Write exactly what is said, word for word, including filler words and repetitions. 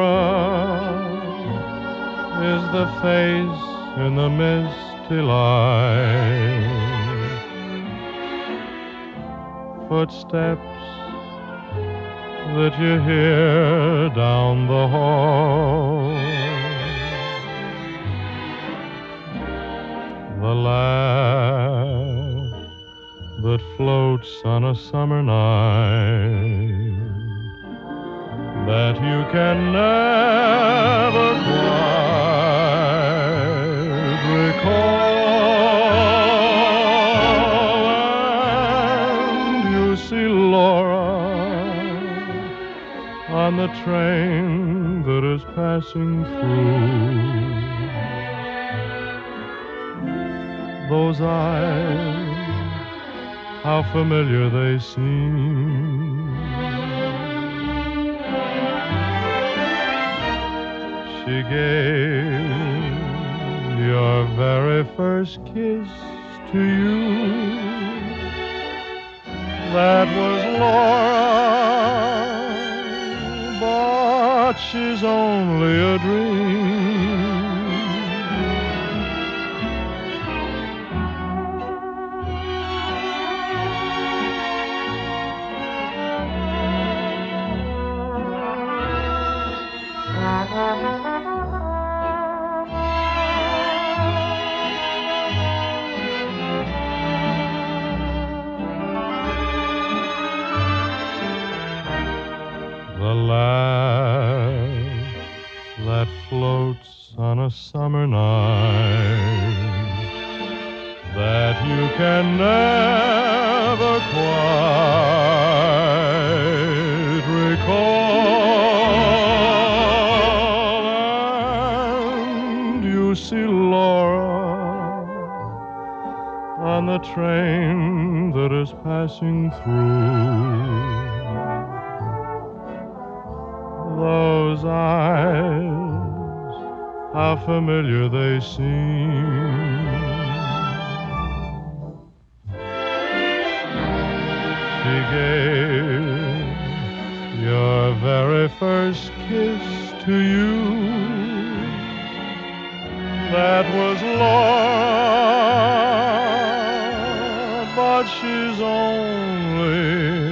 is the face in the misty light. Footsteps that you hear down the hall. The laugh that floats on a summer night that you can never quite recall. And you see Laura on the train that is passing through. Those eyes, how familiar they seem. She gave your very first kiss to you. That was Laura, but she's only a dream. The laugh that floats on a summer night that you can never quite recall. And you see Laura on the train that is passing through. Those eyes, how familiar they seem. She gave your very first kiss to you. That was Laura, but she's only